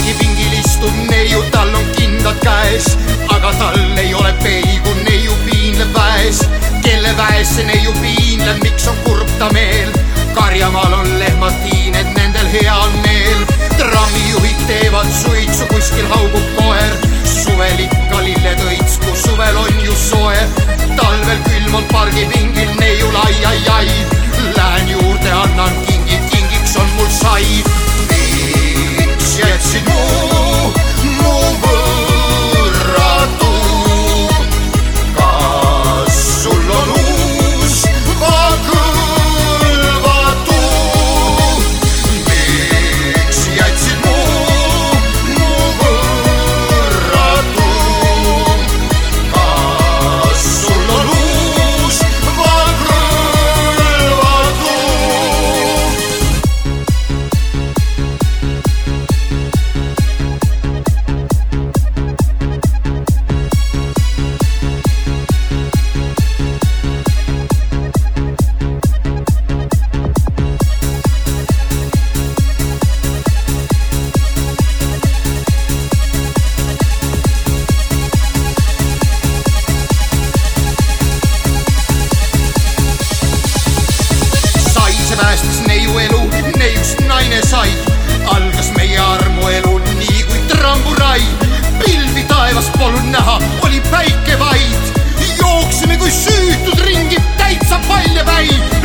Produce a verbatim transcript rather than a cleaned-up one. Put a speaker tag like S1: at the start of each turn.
S1: pargipingil istub neiu, tal on kindad käes, aga tal ei ole peigu, neiu piinleb väes. Kelle väes see neiu piinleb, miks on kurb ta meel? Karjamaal on lehmad tiined, nendel hea on meel. Trammijuhid teevad suitsu, kuskil haugub koer. Suvel ikka lilled õitsku, suvel on ju soe. Talvel külm on pargipingil neiul, ai, ai, ai. Lähen juurde, annan kingid, kingiks on mul sai. Miks jätsid mu, mu võrratu? Kas sul on uus va kõlvatu? Miks jätsid mu, mu võrratu? Kas sul on uus va kõlvatu? Päästis neiu elu, neiust naine sai. Algas meie armuelu nii kui tramburai. Pilvi taevas polnud näha, oli päike vaid. Jooksime kui süütud ringi täitsa paljapäid.